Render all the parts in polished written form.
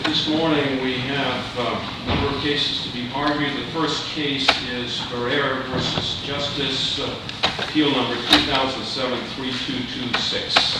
This morning we have a number of cases to be argued. The first case is Barrera v. Justice, appeal number 2007-3226.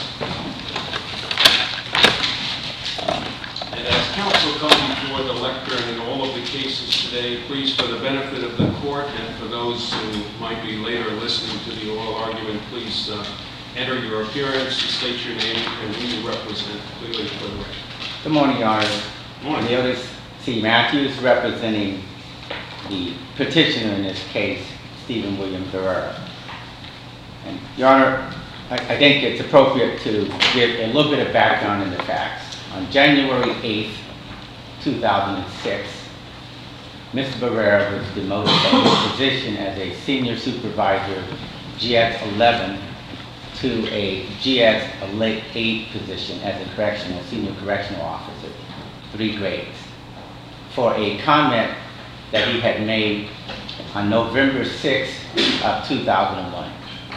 And as counsel come before the lectern in all of the cases today, please, for the benefit of the court and for those who might be later listening to the oral argument, please enter your appearance, state your name, and who you represent clearly for the record. Good morning, Your Honor. Good morning. Leotis C. Matthews, representing the petitioner in this case, Stephen William Barrera. And, Your Honor, I think it's appropriate to give a little bit of background in the facts. On January 8th, 2006, Mr. Barrera was demoted from his position as a senior supervisor, GX 11, to a GX 8 position as a senior correctional officer, 3 grades, for a comment that he had made on November 6th of 2001,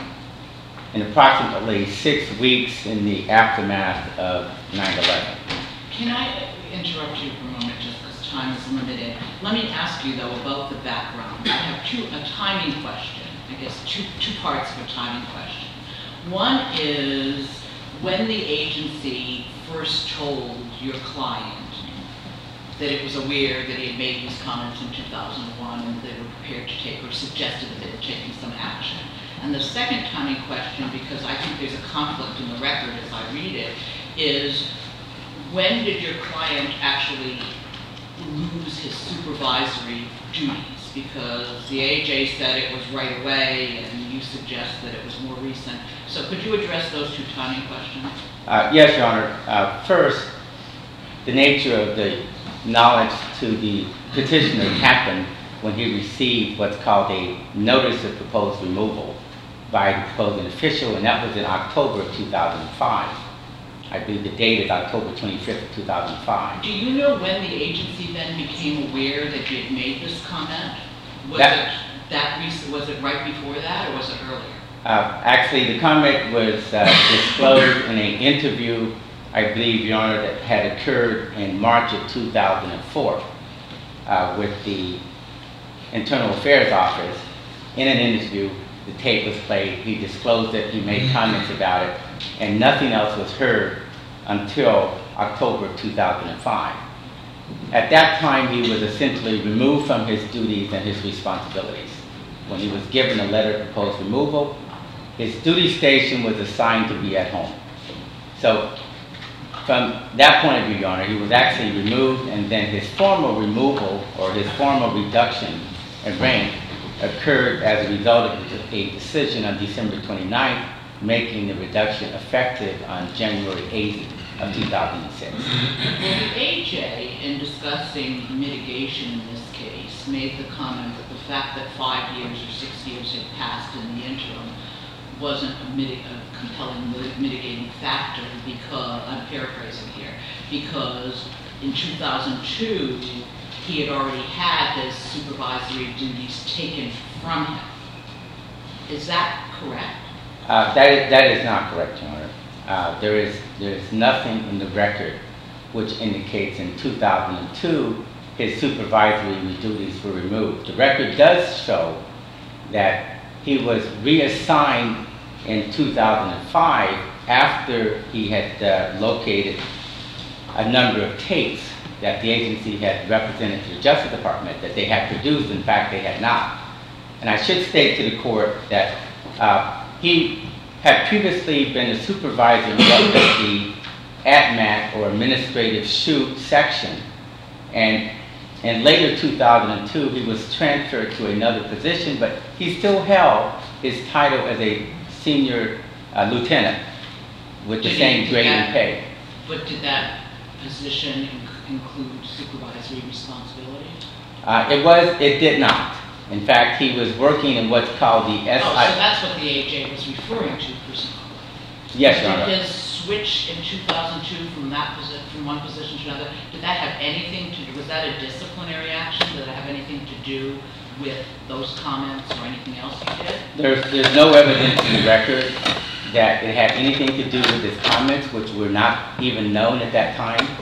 in approximately 6 weeks in the aftermath of 9/11. Can I interrupt you for a moment just because time is limited? Let me ask you, though, about the background. I have a timing question, I guess two parts of a timing question. One is when the agency first told your client that it was aware that he had made these comments in 2001 and they were prepared to take, or suggested that they were taking some action. And the second timing question, because I think there's a conflict in the record as I read it, is when did your client actually lose his supervisory duties? Because the AJ said it was right away and you suggest that it was more recent. So could you address those two timing questions? Yes, Your Honor. First, the nature of the knowledge to the petitioner happened when he received what's called a notice of proposed removal by the proposing official, and that was in October of 2005. I believe the date is October 25th of 2005. Do you know when the agency then became aware that you had made this comment? Was it right before that, or was it earlier? Actually, the comment was disclosed in an interview, I believe, Your Honor, that had occurred in March of 2004 with the Internal Affairs Office. In an interview, the tape was played, he disclosed it, he made comments about it, and nothing else was heard until October of 2005. At that time, he was essentially removed from his duties and his responsibilities. When he was given a letter of proposed removal, his duty station was assigned to be at home. So from that point of view, Your Honor, he was actually removed, and then his formal removal or his formal reduction in rank occurred as a result of a decision on December 29th, making the reduction effective on January 8th of 2006. Well, the AJ, in discussing mitigation in this case, made the comment that the fact that 5 years or 6 years had passed in the interim wasn't a compelling mitigating factor because, I'm paraphrasing here, because in 2002, he had already had his supervisory duties taken from him. Is that correct? That is not correct, Your Honor. There is nothing in the record which indicates in 2002 his supervisory duties were removed. The record does show that he was reassigned in 2005 after he had located a number of tapes that the agency had represented to the Justice Department that they had produced. In fact, they had not. And I should state to the court that he had previously been a supervisor of the ADMAC, or Administrative Shoot Section, and in later 2002 he was transferred to another position, but he still held his title as a senior lieutenant with the same grade and pay. But did that position include supervisory responsibility? It did not. In fact, he was working in what's called the SI. Oh, so that's what the AJ was referring to, presumably. Yes, Your Honor. Did his switch in 2002 from one position to another, did that have anything to do, was that a disciplinary action? Did it have anything to do with those comments or anything else he did? There's no evidence in the record that it had anything to do with his comments, which were not even known at that time.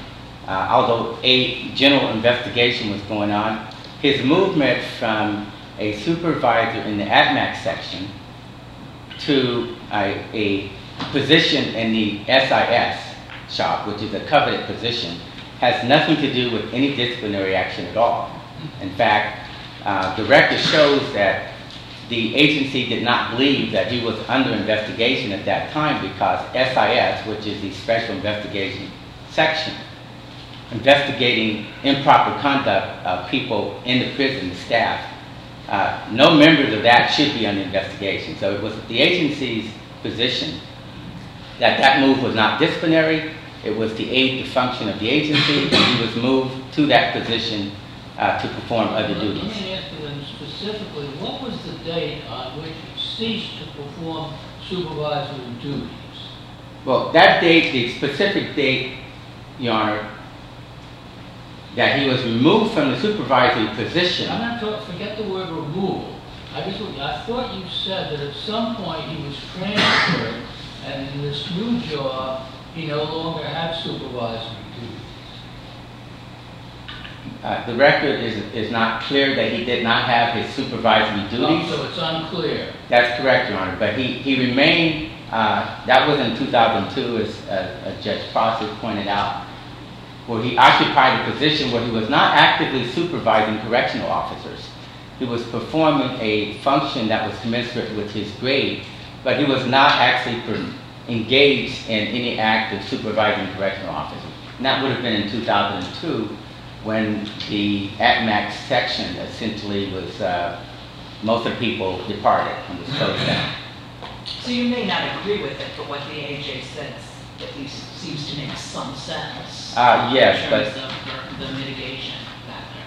although a general investigation was going on, his movement from a supervisor in the ATMAC section to a position in the SIS shop, which is a coveted position, has nothing to do with any disciplinary action at all. In fact, the record shows that the agency did not believe that he was under investigation at that time because SIS, which is the Special Investigation Section, investigating improper conduct of people in the prison, staff, no members of that should be under investigation. So it was the agency's position that that move was not disciplinary. It was to aid the function of the agency, and he was moved to that position to perform other duties. Let me ask you then specifically, what was the date on which he ceased to perform supervisory duties? Well, that date, the specific date, Your Honor, that he was removed from the supervisory position. I'm not talking, forget the word removal. I thought you said that at some point he was transferred, and in this new job, he no longer had supervisory duties. The record is not clear that he did not have his supervisory duties. Oh, so it's unclear. That's correct, Your Honor. But he remained, that was in 2002, as Judge Prosser pointed out, where he occupied a position where he was not actively supervising correctional officers. He was performing a function that was commensurate with his grade, but he was not actually engaged in any act of supervising correctional officers. And that would have been in 2002 when the ATMAC section essentially was, most of the people departed and was closed down. So you may not agree with it, but what the AJ says at least seems to make some sense. Yes, in but terms of the mitigation factor.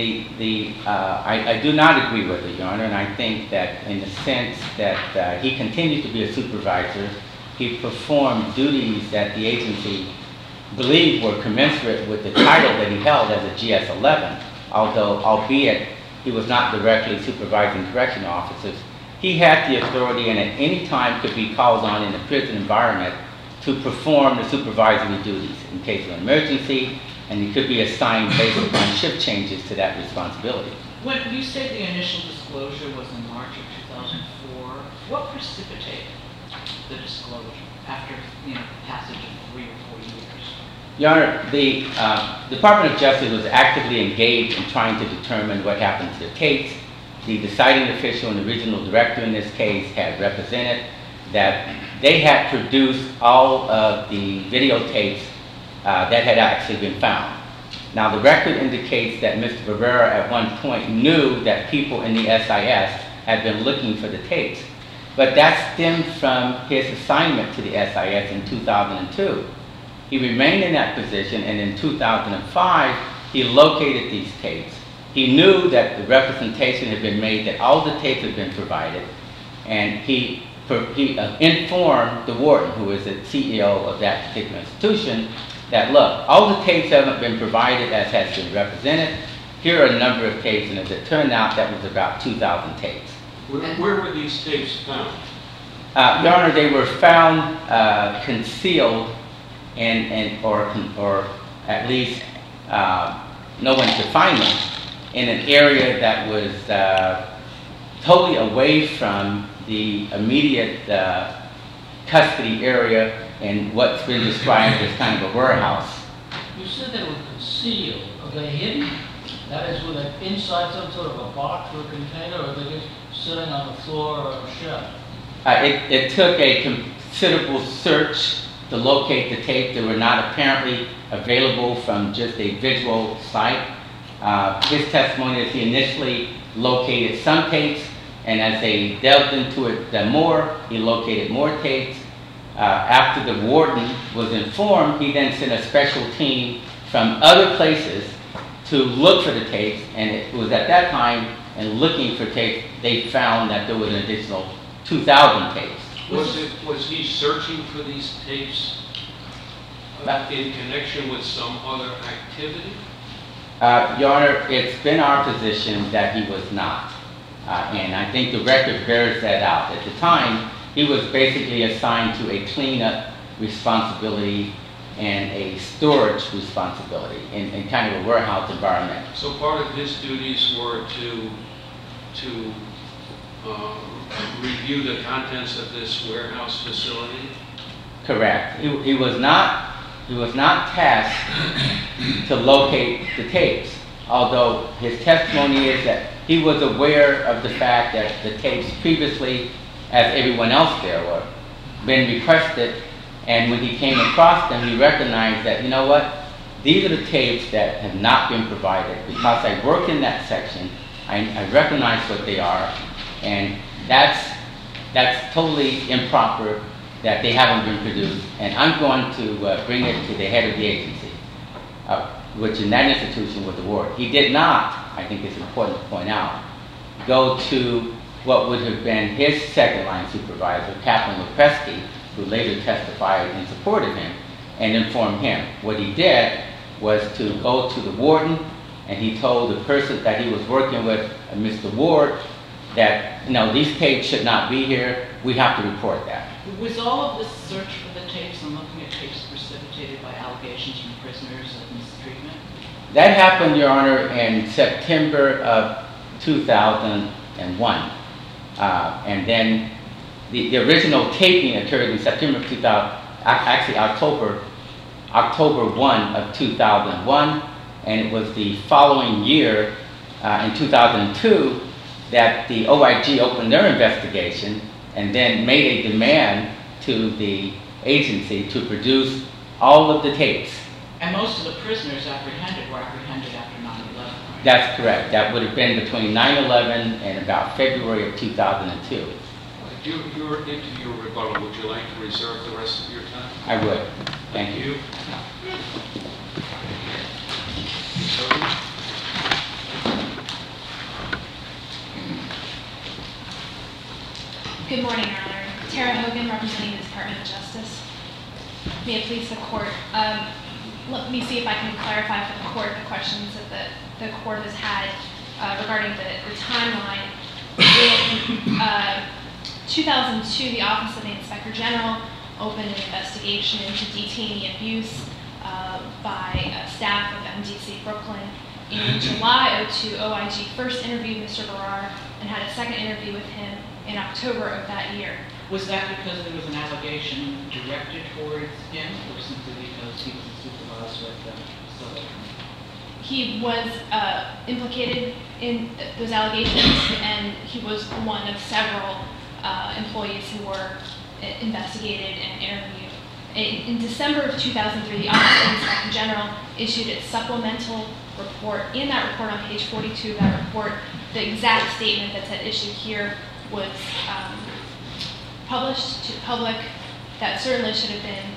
I do not agree with it, Your Honor, and I think that in the sense that he continued to be a supervisor, he performed duties that the agency believed were commensurate with the title that he held as a GS-11, although, albeit he was not directly supervising correctional officers, he had the authority and at any time could be called on in the prison environment to perform the supervisory duties in case of an emergency, and he could be assigned based upon shift changes to that responsibility. When you say the initial disclosure was in March of 2004, what precipitated the disclosure after the passage of 3 or 4 years? Your Honor, the Department of Justice was actively engaged in trying to determine what happened to the tapes. The deciding official and the regional director in this case had represented that they had produced all of the videotapes that had actually been found. Now, the record indicates that Mr. Rivera at one point knew that people in the SIS had been looking for the tapes, but that stemmed from his assignment to the SIS in 2002. He remained in that position, and in 2005, he located these tapes. He knew that the representation had been made, that all the tapes had been provided, and he informed the warden, who is the CEO of that particular institution, that, look, all the tapes haven't been provided as has been represented. Here are a number of tapes, and as it turned out, that was about 2,000 tapes. Where were these tapes found? Your Honor, they were found concealed, or at least no one could find them, in an area that was totally away from the immediate custody area and what's been described as kind of a warehouse. You said they were concealed. Are they hidden? That is, were they inside some sort of a box or a container, or are they just sitting on the floor or a shelf? It took a considerable search to locate the tape. They were not apparently available from just a visual site. His testimony is he initially located some tapes, and as they delved into it more, he located more tapes. After the warden was informed, he then sent a special team from other places to look for the tapes, and it was at that time, in looking for tapes, they found that there was an additional 2,000 tapes. Was he searching for these tapes in connection with some other activity? Your Honor, it's been our position that he was not. And I think the record bears that out. At the time, he was basically assigned to a cleanup responsibility and a storage responsibility in kind of a warehouse environment. So part of his duties were to review the contents of this warehouse facility? Correct. He was not tasked to locate the tapes, although his testimony is that he was aware of the fact that the tapes previously, as everyone else there were, been requested, and when he came across them, he recognized that, you know what, these are the tapes that have not been provided. Because I work in that section, I recognize what they are, and that's totally improper that they haven't been produced, and I'm going to bring it to the head of the agency, which in that institution was the ward. He did not, I think it's important to point out, go to what would have been his second line supervisor, Captain Lepresky, who later testified in support of him, and inform him. What he did was to go to the warden, and he told the person that he was working with, Mr. Ward, that, you know, these tapes should not be here. We have to report that. Was all of this search for the tapes and looking at tapes precipitated by allegations from prisoners of mistreatment? That happened, Your Honor, in September of 2001. And then the original taping occurred in September of 2000, actually October 1 of 2001, and it was the following year, in 2002, that the OIG opened their investigation and then made a demand to the agency to produce all of the tapes. And most of the prisoners apprehended were apprehended after 9/11, right? That's correct. That would have been between 9/11 and about February of 2002. You're into your rebuttal. Would you like to reserve the rest of your time? I would. Thank you. Good morning, Your Honor. Tara Hogan, representing the Department of Justice. May it please the court. Let me see if I can clarify for the court the questions that the court has had regarding the timeline. In 2002, the Office of the Inspector General opened an investigation into detainee abuse by staff of MDC Brooklyn. In July of 2002, OIG first interviewed Mr. Barrar and had a second interview with him in October of that year. Was that because there was an allegation directed towards him, or simply because he was a supervisor at the facility? He was implicated in those allegations, and he was one of several employees who were investigated and interviewed. In December of 2003, the Office of the Inspector General issued its supplemental report. In that report, on page 42 of that report, the exact statement that's at issue here was published to the public. That certainly should have been...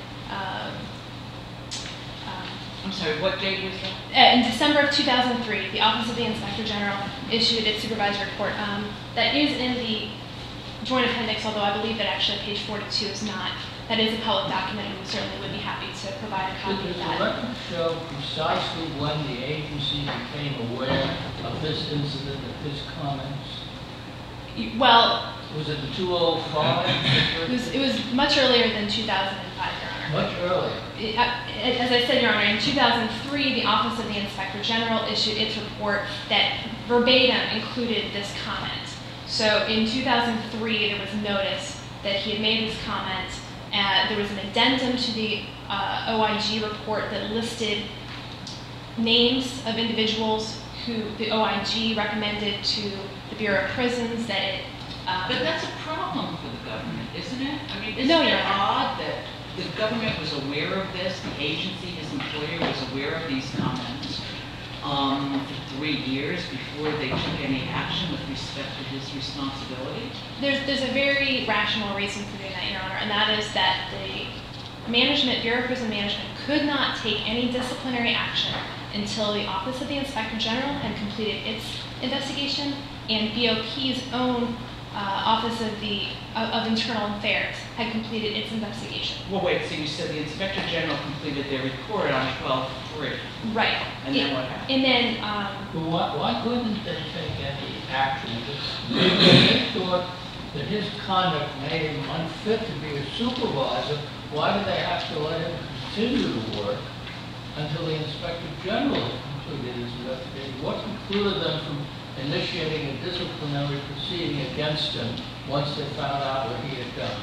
I'm sorry, what date was that? In December of 2003, the Office of the Inspector General issued its supervisory report. That is in the joint appendix, although I believe that actually page 42 is not. That is a public document, and we certainly would be happy to provide a copy of that. Does the record show precisely when the agency became aware of this incident, of his comments? Well... Was it the 2005? It was much earlier than 2005, Your Honor. Much earlier. As I said, Your Honor, in 2003, the Office of the Inspector General issued its report that verbatim included this comment. So in 2003, there was notice that he had made this comment. There was an addendum to the OIG report that listed names of individuals who the OIG recommended to the Bureau of Prisons that it... But that's a problem for the government, isn't it? I mean, isn't No, it Your Honor. odd that the government was aware of this, the agency, his employer, was aware of these comments for 3 years before they took any action with respect to his responsibility? There's a very rational reason for doing that, Your Honor, and that is that the Bureau of Prison Management could not take any disciplinary action until the Office of the Inspector General had completed its investigation and BOP's own Office of Internal Affairs had completed its investigation. Well, wait, so you said the Inspector General completed their report on 12/3. Right. And then what happened? And then... But why couldn't they take any action? They thought that his conduct made him unfit to be a supervisor. Why did they have to let him continue to work until the Inspector General had completed his investigation? What precluded them from initiating a disciplinary proceeding against him once they found out what he had done?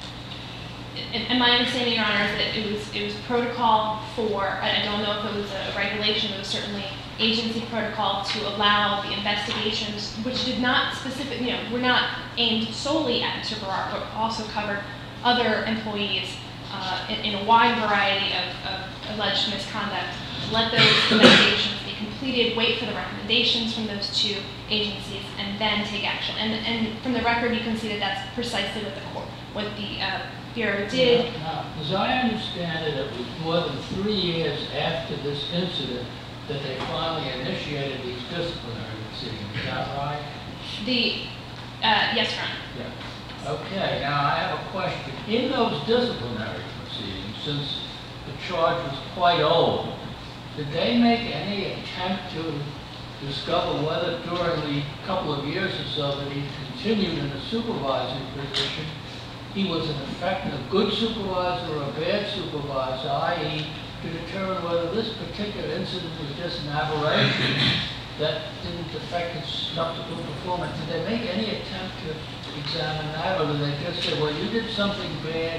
And my understanding, Your Honor, is that it was protocol for, I don't know if it was a regulation, it was certainly agency protocol to allow the investigations, which did not specifically, were not aimed solely at Mr. Berard, but also covered other employees in a wide variety of alleged misconduct. Let those investigations be completed, wait for the recommendations from those two agencies, and then take action. And from the record, you can see that that's precisely what the Bureau did. Now, as I understand it, it was more than 3 years after this incident that they finally initiated these disciplinary proceedings. Is that right? Yes, Your Honor. Yeah. Okay, now I have a question. In those disciplinary proceedings, since the charge was quite old, did they make any attempt to discover whether during the couple of years or so that he continued in a supervisory position, he was in effect a good supervisor or a bad supervisor, i.e., to determine whether this particular incident was just an aberration that didn't affect his subsequent performance? Did they make any attempt to examine that, or did they just say, well, you did something bad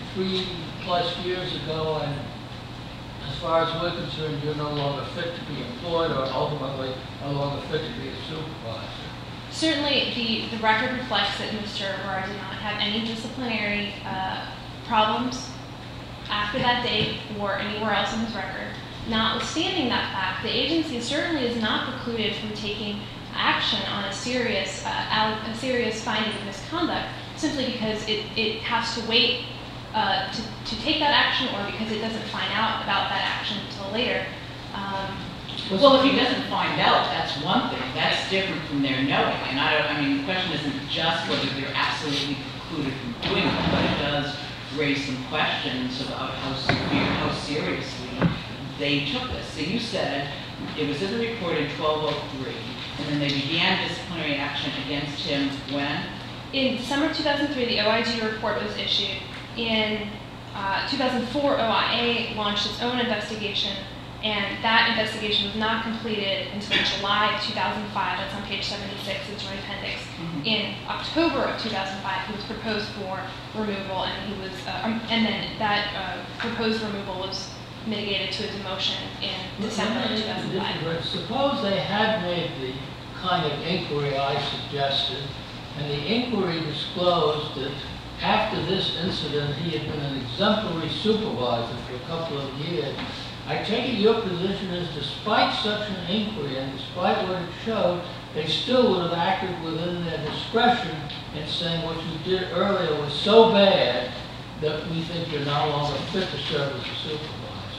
3+ years ago, and as far as we're concerned, you're no longer fit to be employed, or ultimately no longer fit to be a supervisor? Certainly, the record reflects that Mr. Berard did not have any disciplinary problems after that date or anywhere else in his record. Notwithstanding that fact, the agency certainly is not precluded from taking action on a serious finding of misconduct simply because it has to wait to take that action, or because it doesn't find out about that action until later. Well, if he doesn't find out, that's one thing. That's different from their knowing. And I mean, the question isn't just whether they're absolutely precluded from doing it, but it does raise some questions about how seriously they took this. So you said it was in the report in 1203, and then they began disciplinary action against him when? In December 2003, the OIG report was issued. In 2004, OIA launched its own investigation, and that investigation was not completed until July of 2005. That's on page 76 of the Joint Appendix. In October of 2005, he was proposed for removal, and then that proposed removal was mitigated to a demotion in December of 2005. Suppose they had made the kind of inquiry I suggested, and the inquiry disclosed that after this incident he had been an exemplary supervisor for a couple of years. I take it your position is, despite such an inquiry and despite what it showed, they still would have acted within their discretion in saying what you did earlier was so bad that we think you're no longer fit to serve as a supervisor.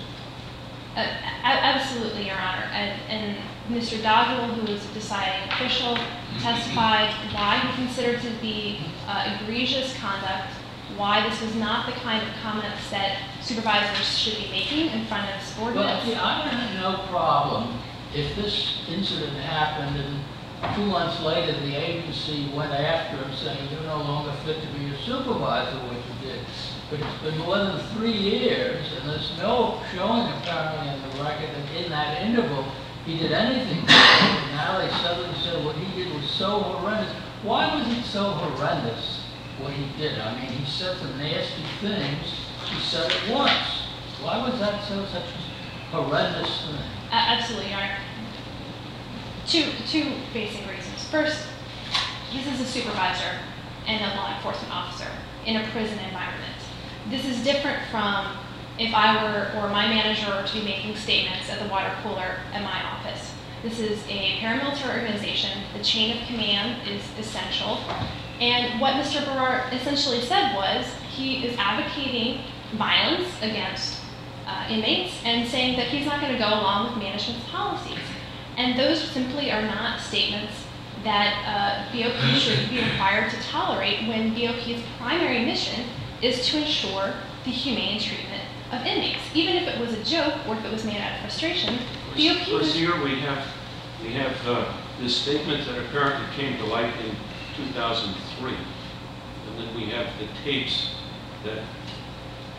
Absolutely, Your Honor. And Mr. Dodwell, who was the deciding official, testified why he considered to be egregious conduct, why this was not the kind of comments that supervisors should be making in front of subordinates. Well, I would have no problem if this incident happened and 2 months later the agency went after him saying you're no longer fit to be a supervisor, what you did. But it's been more than 3 years, and there's no showing apparently in the record that in that interval he did anything. And now they suddenly said what he did was so horrendous. Why was it so horrendous, what he did? I mean, he said some nasty things. He said it once. Why was that such a horrendous thing? Absolutely, Your Honor. Two basic reasons. First, this is a supervisor and a law enforcement officer in a prison environment. This is different from if I were, or my manager were to be making statements at the water cooler at my office. This is a paramilitary organization. The chain of command is essential. And what Mr. Berard essentially said was he is advocating violence against inmates and saying that he's not going to go along with management's policies. And those simply are not statements that BOP should be required to tolerate when BOP's primary mission is to ensure the humane treatment of inmates. Even if it was a joke or if it was made out of frustration, BOP was... Here we have this statement that apparently came to light in 2003. And then we have the tapes that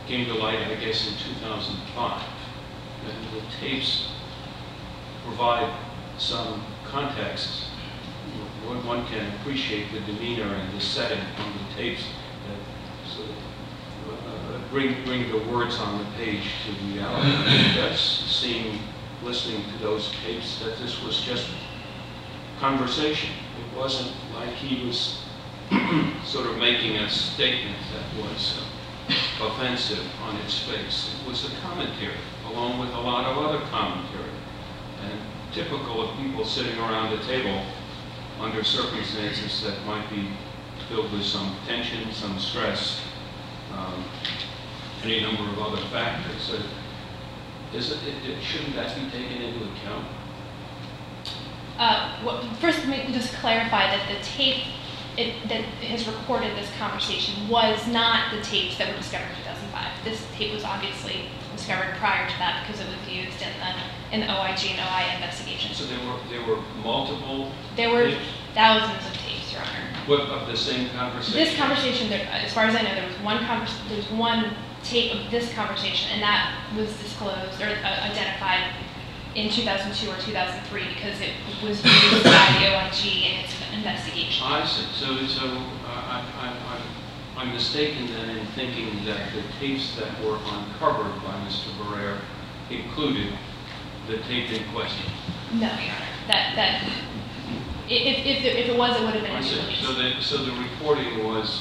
came to light, I guess, in 2005. And the tapes provide some context. One can appreciate the demeanor and the setting on the tapes that sort of bring the words on the page to reality. It does seem, listening to those tapes, that this was just conversation. It wasn't like he was sort of making a statement that was offensive on its face. It was a commentary, along with a lot of other commentary, and typical of people sitting around a table under circumstances that might be filled with some tension, some stress, any number of other factors. So shouldn't that be taken into account? First, let me just clarify that the tape that has recorded this conversation was not the tapes that were discovered in 2005. This tape was obviously discovered prior to that because it was used in the OIG and OI investigation. So there were multiple. There were thousands of tapes, Your Honor. What, of the same conversation? This conversation, as far as I know, there was one tape of this conversation, and that was disclosed or identified in 2002 or 2003 because it was used by the OIG in its investigation. I see. So I'm mistaken then in thinking that the tapes that were uncovered by Mr. Barrera included the tape in question. No, Your Honor. If it was, it would have been I see. released. So the reporting was,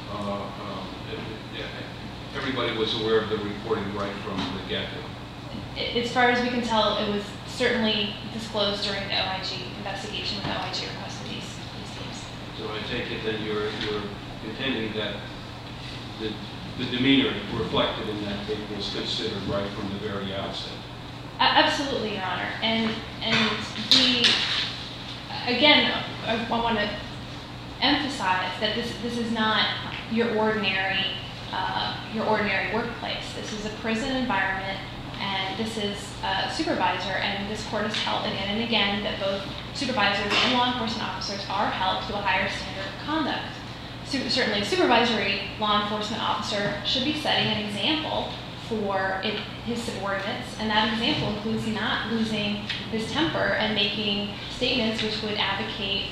everybody was aware of the reporting right from the get-go. As far as we can tell, it was certainly disclosed during the OIG investigation when the OIG requested these tapes. So I take it that you're contending that the demeanor reflected in that tape was considered right from the very outset. Absolutely, Your Honor. And again, I want to emphasize that this is not your ordinary workplace. This is a prison environment, and this is a supervisor, and this court has held again and again that both supervisors and law enforcement officers are held to a higher standard of conduct. Certainly, a supervisory law enforcement officer should be setting an example for his subordinates, and that example includes not losing his temper and making statements which would advocate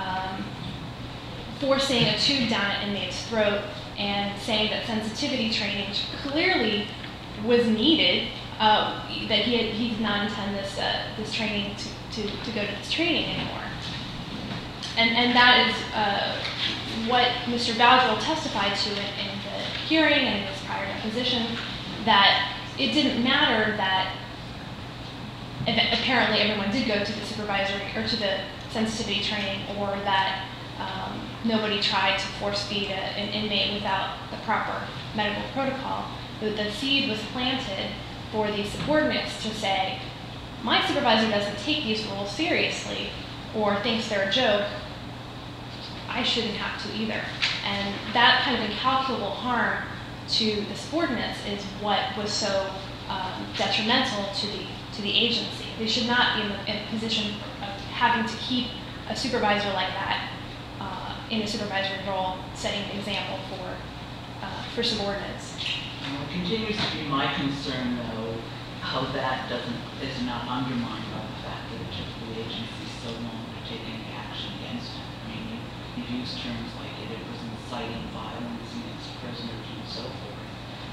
forcing a tube down an inmate's throat and saying that sensitivity training, which clearly was needed, that he did not intend this training to go to this training anymore. And that is what Mr. Bowdrell testified to in the hearing and in his prior deposition, that it didn't matter that apparently everyone did go to the supervisory or to the sensitivity training, or that nobody tried to force feed an inmate without the proper medical protocol. The seed was planted for these subordinates to say, my supervisor doesn't take these rules seriously or thinks they're a joke, I shouldn't have to either. And that kind of incalculable harm to the subordinates is what was so detrimental to the agency. They should not be in a position of having to keep a supervisor like that in a supervisory role, setting an example for subordinates. It continues to be my concern, though, how that is not undermined by the fact that it took the agency so long to take any action against him. I mean, you've used terms like it was inciting violence against prisoners and so forth.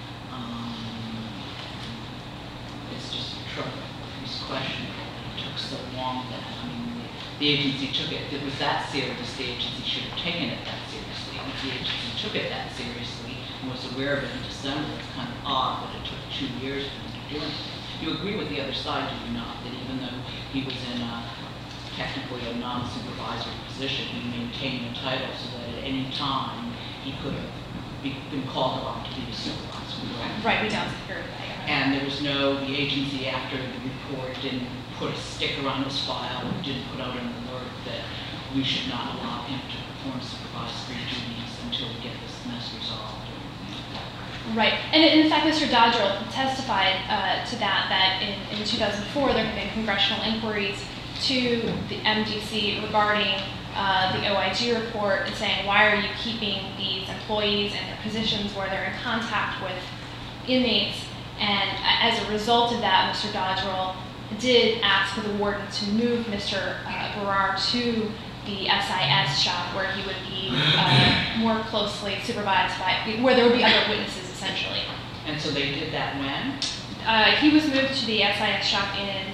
It's just troubling. It's questionable. It took so long that, I mean, the agency took it. If it was that serious, the agency should have taken it that seriously. And if the agency took it that seriously and was aware of it in December, it's kind of odd that it took 2 years for him to do anything. You agree with the other side, do you not, that even though he was in technically a non-supervisory position, he maintained the title so that at any time he could have been called upon to be a supervisor? Right, we don't agree with that. And there was the agency after the report didn't put a sticker on his file, or didn't put out an alert that we should not allow him to perform supervisory duties until we get this mess resolved. Right, and in fact, Mr. Dodrell testified to that in 2004 there had been congressional inquiries to the MDC regarding the OIG report and saying, why are you keeping these employees in their positions where they're in contact with inmates, and as a result of that, Mr. Dodgerel did ask for the warden to move Mr. Barrar to the SIS shop where he would be more closely supervised by, where there would be other witnesses essentially. And so they did that when? He was moved to the SIS shop in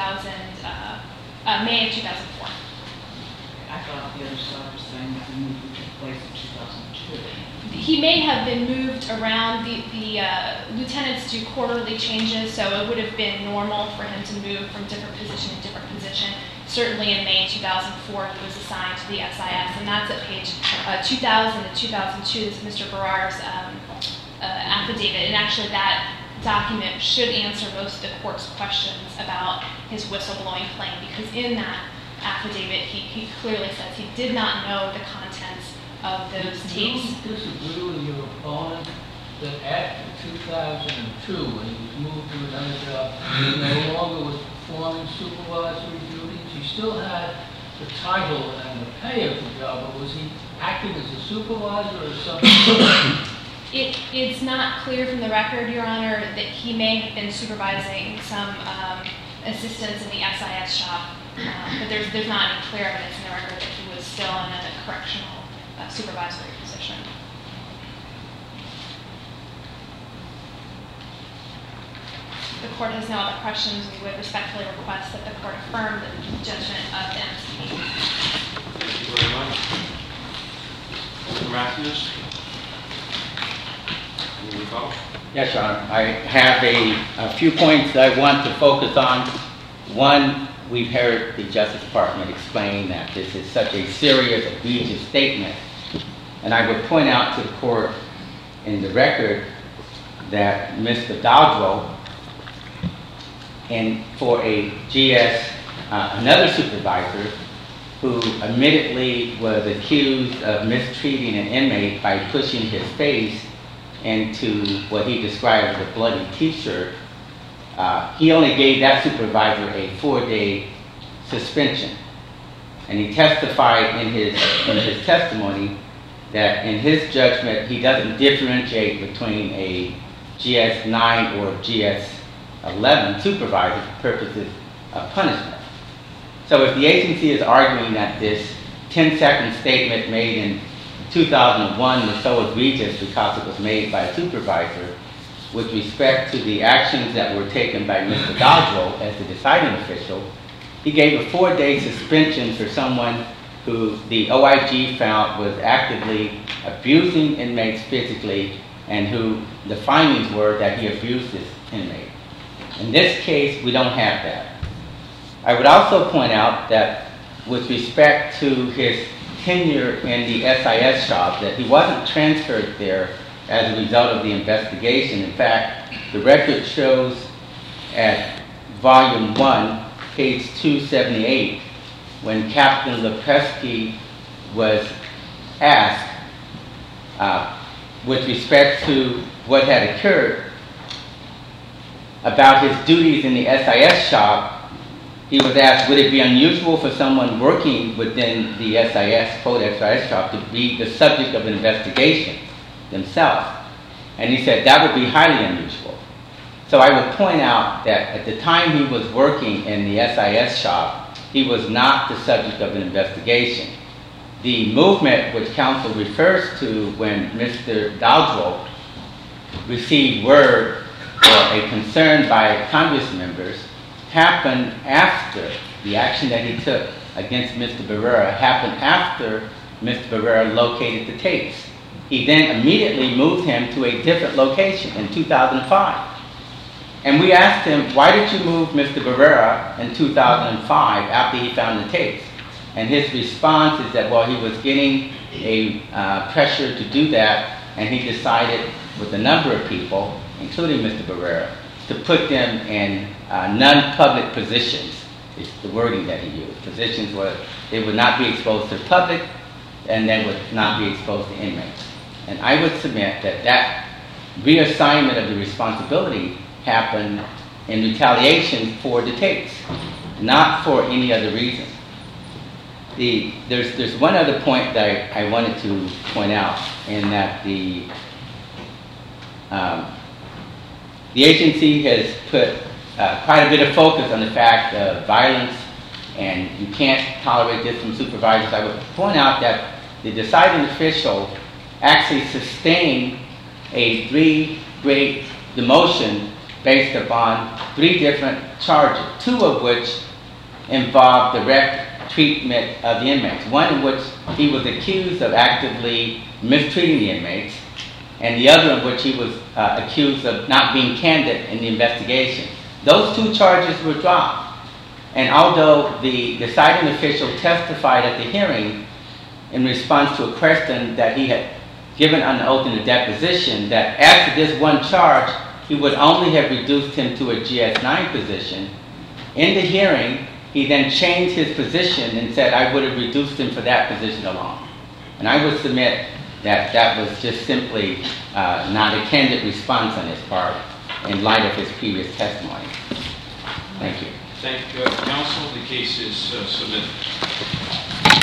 May of 2004. I thought the other side was saying that the move took place in 2002. He may have been moved around. The lieutenants do quarterly changes, so it would have been normal for him to move from different position to different position. Certainly in May 2004, he was assigned to the SIS, and that's at page 2000 and 2002. This is Mr. Barrar's affidavit, and actually that document should answer most of the court's questions about his whistleblowing claim, because in that affidavit, he clearly says he did not know the contents of those tapes. Do you disagree with your opponent that after 2002, when he was moved to another job, he no longer was performing supervisory duties? He still had the title and the pay of the job, but was he acting as a supervisor or something? It's not clear from the record, Your Honor, that he may have been supervising some assistants in the SIS shop, but there's not any clear evidence in the record that he was still in a correctional supervisory position. If the court has no other questions, we would respectfully request that the court affirm the judgment of the MSPB. Thank you very much. Mr. Matthews? Can you go? Yes, Your Honor. I have a few points that I want to focus on. One, we've heard the Justice Department explain that this is such a serious, egregious statement. And I would point out to the court in the record that Mr. Dodgerel, and for a GS, another supervisor, who admittedly was accused of mistreating an inmate by pushing his face into what he described as a bloody t-shirt, he only gave that supervisor a 4-day suspension. And he testified in his testimony that in his judgment, he doesn't differentiate between a GS-9 or GS-11 supervisor for purposes of punishment. So if the agency is arguing that this 10-second statement made in 2001 was so egregious because it was made by a supervisor, with respect to the actions that were taken by Mr. Dodgerel as the deciding official, he gave a 4-day suspension for someone who the OIG found was actively abusing inmates physically, and who the findings were that he abused this inmate. In this case, we don't have that. I would also point out that with respect to his tenure in the SIS shop, that he wasn't transferred there as a result of the investigation. In fact, the record shows at volume 1, page 278, when Captain Lepresky was asked with respect to what had occurred about his duties in the SIS shop, he was asked, would it be unusual for someone working within the SIS shop to be the subject of an investigation themselves? And he said that would be highly unusual. So I would point out that at the time he was working in the SIS shop, he was not the subject of an investigation. The movement which counsel refers to when Mr. Dodgerel received word or a concern by Congress members happened after the action that he took against Mr. Barrera happened after Mr. Barrera located the tapes. He then immediately moved him to a different location in 2005. And we asked him, why did you move Mr. Barrera in 2005 after he found the tapes? And his response is that, well, he was getting a pressure to do that, and he decided with a number of people, including Mr. Barrera, to put them in non-public positions, is the wording that he used. Positions where they would not be exposed to the public, and they would not be exposed to inmates. And I would submit that that reassignment of the responsibility happened in retaliation for the tapes, not for any other reason. There's one other point that I wanted to point out, in that The agency has put quite a bit of focus on the fact of violence, and you can't tolerate this from supervisors. I would point out that the deciding official actually sustained a 3-grade demotion based upon 3 different charges, 2 of which involved direct treatment of the inmates. One in which he was accused of actively mistreating the inmates, and the other in which he was accused of not being candid in the investigation. Those 2 charges were dropped. And although the deciding official testified at the hearing in response to a question that he had given under oath in the deposition, that after this 1 charge, he would only have reduced him to a GS-9 position, in the hearing, he then changed his position and said, I would have reduced him for that position alone. And I would submit that that was just simply not a candid response on his part in light of his previous testimony. Thank you. Thank you, counsel. The case is submitted.